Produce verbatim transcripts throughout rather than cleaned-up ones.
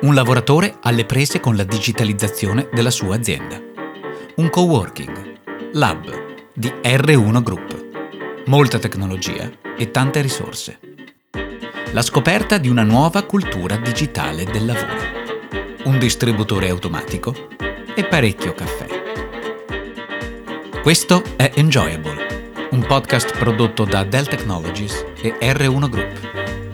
Un lavoratore alle prese con la digitalizzazione della sua azienda. Un coworking, Lab, di erre uno Group. Molta tecnologia e tante risorse. La scoperta di una nuova cultura digitale del lavoro. Un distributore automatico e parecchio caffè. Questo è Enjoyable, un podcast prodotto da Dell Technologies e erre uno Group.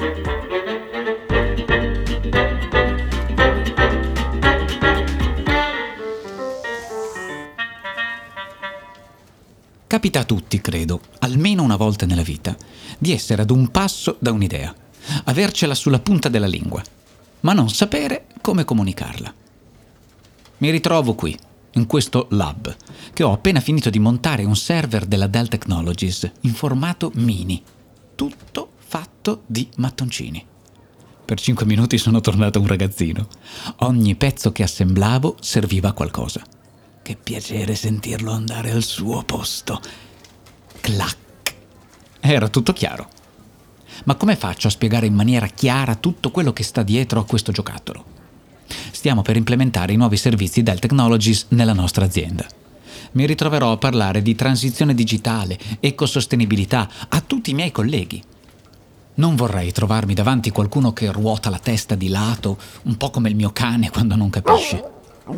Capita a tutti, credo, almeno una volta nella vita, di essere ad un passo da un'idea, avercela sulla punta della lingua, ma non sapere come comunicarla. Mi ritrovo qui, in questo lab, che ho appena finito di montare un server della Dell Technologies in formato mini, tutto fatto di mattoncini. Per cinque minuti sono tornato un ragazzino. Ogni pezzo che assemblavo serviva a qualcosa. Che piacere sentirlo andare al suo posto. Clac. Era tutto chiaro. Ma come faccio a spiegare in maniera chiara tutto quello che sta dietro a questo giocattolo? Stiamo per implementare i nuovi servizi Dell Technologies nella nostra azienda. Mi ritroverò a parlare di transizione digitale, ecosostenibilità a tutti i miei colleghi. Non vorrei trovarmi davanti qualcuno che ruota la testa di lato, un po' come il mio cane quando non capisce.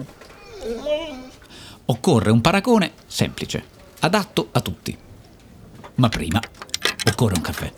Occorre un paragone semplice, adatto a tutti. Ma prima occorre un caffè.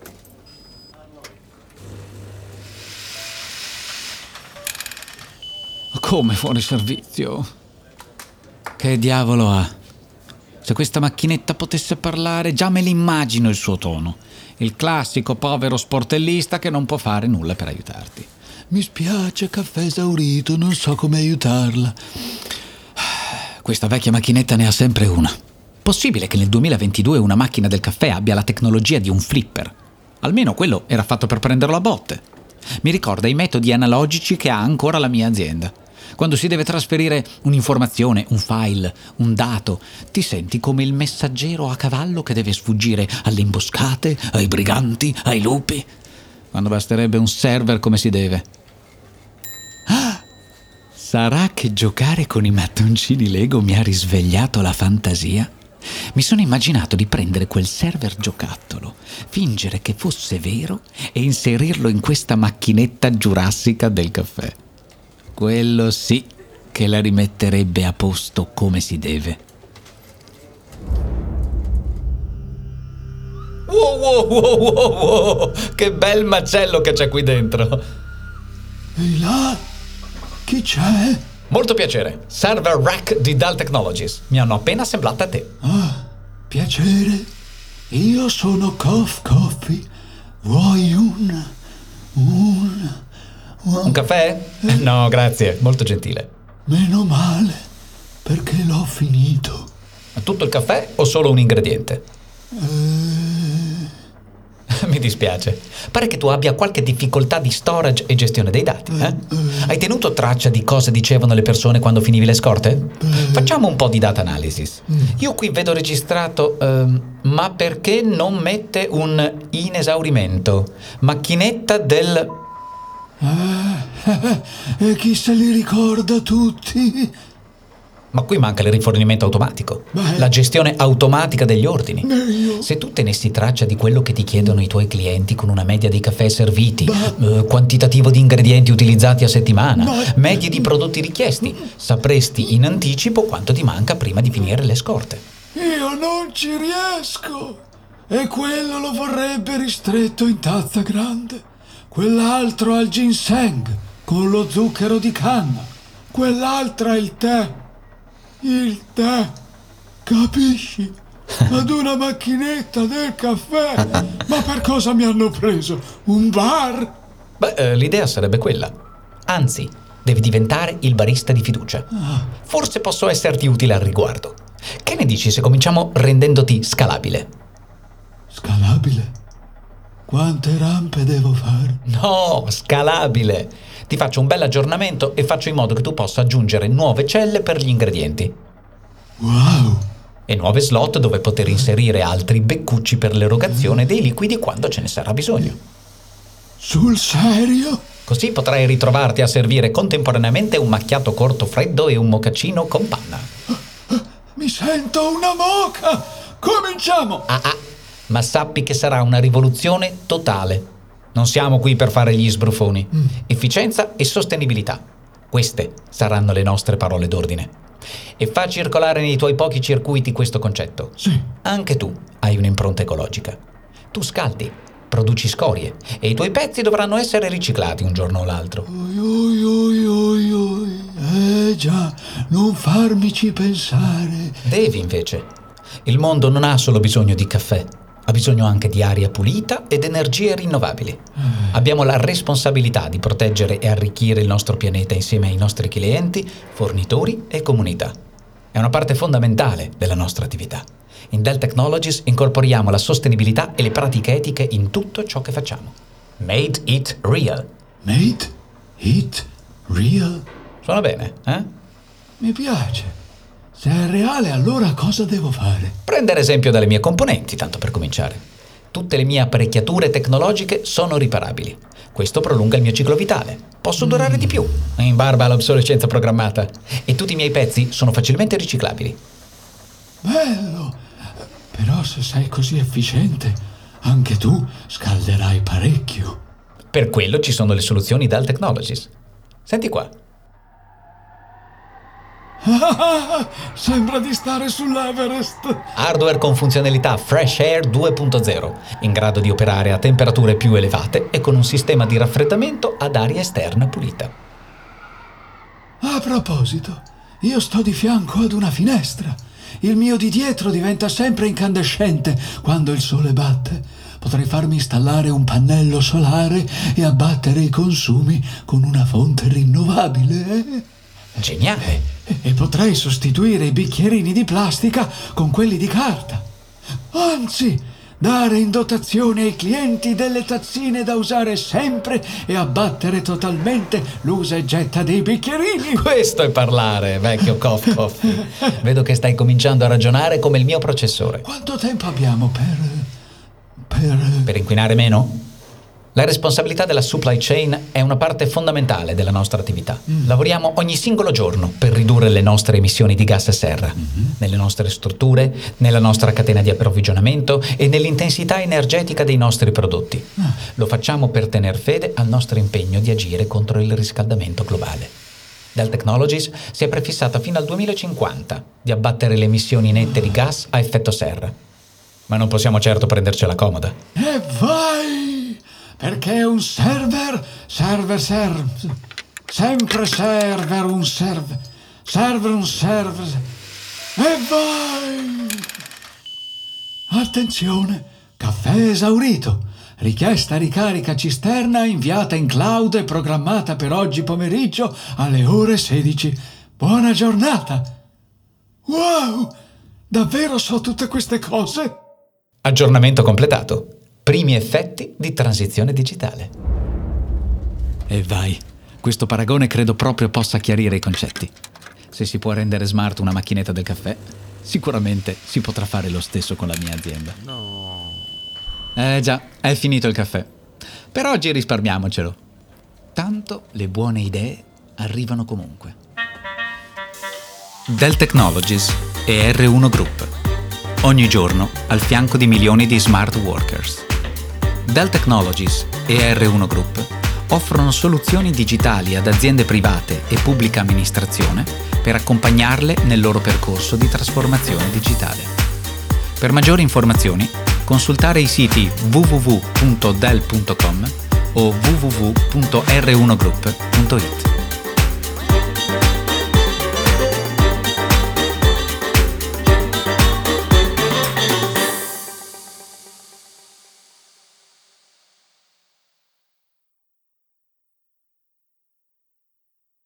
Come fuori servizio? Che diavolo ha? Se questa macchinetta potesse parlare, già me l'immagino il suo tono. Il classico povero sportellista che non può fare nulla per aiutarti. Mi spiace, caffè esaurito, non so come aiutarla. Questa vecchia macchinetta ne ha sempre una. Possibile che nel duemilaventidue una macchina del caffè abbia la tecnologia di un flipper? Almeno quello era fatto per prenderlo a botte. Mi ricorda i metodi analogici che ha ancora la mia azienda. Quando si deve trasferire un'informazione, un file, un dato, ti senti come il messaggero a cavallo che deve sfuggire alle imboscate, ai briganti, ai lupi, quando basterebbe un server come si deve. Ah! Sarà che giocare con i mattoncini Lego mi ha risvegliato la fantasia? Mi sono immaginato di prendere quel server giocattolo, fingere che fosse vero e inserirlo in questa macchinetta giurassica del caffè. Quello sì che la rimetterebbe a posto come si deve. Wow, wow, wow, wow, wow! Che bel macello che c'è qui dentro! Ehi là! Chi c'è? Molto piacere, server rack di Dell Technologies. Mi hanno appena assemblata a te. Ah, piacere. Io sono Coff Coffee. Vuoi un... un... un, un caffè? Eh? No, grazie, molto gentile. Meno male, perché l'ho finito. Ma tutto il caffè o solo un ingrediente? Eh... Mi dispiace. Pare che tu abbia qualche difficoltà di storage e gestione dei dati, eh? Hai tenuto traccia di cosa dicevano le persone quando finivi le scorte? Facciamo un po' di data analysis. Io qui vedo registrato, ehm, ma perché non mette un in esaurimento? Macchinetta del... Eh, e chi se li ricorda tutti? Ma qui manca il rifornimento automatico, Beh, la gestione automatica degli ordini. Io... Se tu tenessi traccia di quello che ti chiedono i tuoi clienti con una media dei caffè serviti, eh, quantitativo di ingredienti utilizzati a settimana, Beh, medie di prodotti richiesti, sapresti in anticipo quanto ti manca prima di finire le scorte. Io non ci riesco. E quello lo vorrebbe ristretto in tazza grande. Quell'altro al ginseng con lo zucchero di canna. Quell'altro ha il tè. Il tè, capisci? Ad una macchinetta del caffè. Ma per cosa mi hanno preso? Un bar? Beh, eh, l'idea sarebbe quella. Anzi, devi diventare il barista di fiducia. Forse posso esserti utile al riguardo. Che ne dici se cominciamo rendendoti scalabile? Scalabile? Quante rampe devo fare? No, scalabile. Ti faccio un bel aggiornamento e faccio in modo che tu possa aggiungere nuove celle per gli ingredienti. Wow! E nuove slot dove poter inserire altri beccucci per l'erogazione dei liquidi quando ce ne sarà bisogno. Sul serio? Così potrai ritrovarti a servire contemporaneamente un macchiato corto freddo e un mochaccino con panna. Mi sento una moca! Cominciamo! Ah ah, ma sappi che sarà una rivoluzione totale. Non siamo qui per fare gli sbruffoni. Mm. Efficienza e sostenibilità. Queste saranno le nostre parole d'ordine. E fa circolare nei tuoi pochi circuiti questo concetto. Sì. Anche tu hai un'impronta ecologica. Tu scaldi, produci scorie e i tuoi pezzi dovranno essere riciclati un giorno o l'altro. Oi, oi, oi, oi, oi. Eh già, non farmici pensare. Devi invece. Il mondo non ha solo bisogno di caffè, ha bisogno anche di aria pulita ed energie rinnovabili. Eh. Abbiamo la responsabilità di proteggere e arricchire il nostro pianeta insieme ai nostri clienti, fornitori e comunità. È una parte fondamentale della nostra attività. In Dell Technologies incorporiamo la sostenibilità e le pratiche etiche in tutto ciò che facciamo. Made it real. Made it real? Suona bene, eh? Mi piace. Se è reale, allora cosa devo fare? Prendere esempio dalle mie componenti, tanto per cominciare. Tutte le mie apparecchiature tecnologiche sono riparabili. Questo prolunga il mio ciclo vitale. Posso durare mm. di più, in barba all'obsolescenza programmata. E tutti i miei pezzi sono facilmente riciclabili. Bello! Però se sei così efficiente, anche tu scalderai parecchio. Per quello ci sono le soluzioni Dell Technologies. Senti qua. Ah, sembra di stare sull'Everest. Hardware con funzionalità Fresh Air due punto zero, in grado di operare a temperature più elevate e con un sistema di raffreddamento ad aria esterna pulita. A proposito, io sto di fianco ad una finestra. Il mio di dietro diventa sempre incandescente quando il sole batte. Potrei farmi installare un pannello solare e abbattere i consumi con una fonte rinnovabile. Eh? Geniale! E, e potrei sostituire i bicchierini di plastica con quelli di carta. Anzi, dare in dotazione ai clienti delle tazzine da usare sempre e abbattere totalmente l'usa e getta dei bicchierini. Questo è parlare, vecchio Coff Coffee. Vedo che stai cominciando a ragionare come il mio processore. Quanto tempo abbiamo per... per... Per inquinare meno? La responsabilità della supply chain è una parte fondamentale della nostra attività. Mm. Lavoriamo ogni singolo giorno per ridurre le nostre emissioni di gas serra, mm-hmm. nelle nostre strutture, nella nostra catena di approvvigionamento e nell'intensità energetica dei nostri prodotti. Ah. Lo facciamo per tener fede al nostro impegno di agire contro il riscaldamento globale. Dell Technologies si è prefissata fino al duemilacinquanta di abbattere le emissioni nette di gas a effetto serra. Ma non possiamo certo prendercela comoda. E vai! Perché un server, server, server, sempre server, un server, server, un server, e vai! Attenzione, caffè esaurito, richiesta ricarica cisterna inviata in cloud e programmata per oggi pomeriggio alle ore sedici. Buona giornata! Wow, davvero so tutte queste cose? Aggiornamento completato. Primi effetti di transizione digitale. E vai, questo paragone credo proprio possa chiarire i concetti. Se si può rendere smart una macchinetta del caffè, sicuramente si potrà fare lo stesso con la mia azienda. No. Eh già, è finito il caffè. Per oggi risparmiamocelo. Tanto le buone idee arrivano comunque. Dell Technologies e R uno Group. Ogni giorno al fianco di milioni di smart workers. Dell Technologies e R uno Group offrono soluzioni digitali ad aziende private e pubblica amministrazione per accompagnarle nel loro percorso di trasformazione digitale. Per maggiori informazioni, consultare i siti w w w punto dell punto com o w w w punto r uno group punto i t.